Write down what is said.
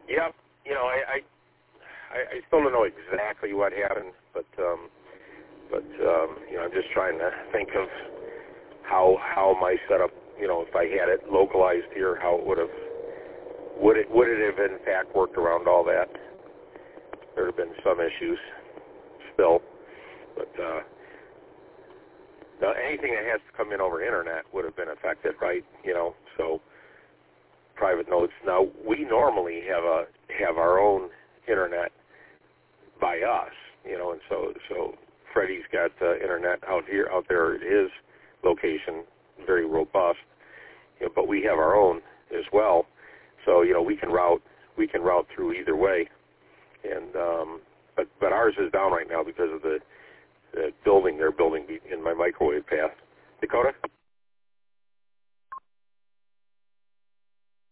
Yep. You know, I still don't know exactly what happened, but you know, I'm just trying to think of how my setup, you know, if I had it localized here, how it would it have in fact worked around all that? There have been some issues still, but now anything that has to come in over internet would have been affected, right? You know, so private notes. Now we normally have our own internet by us, you know, and so Freddie's got internet out there at his location, very robust, you know, but we have our own as well. So, you know, we can route through either way, and but ours is down right now because of the building they're building in my microwave path. Dakota?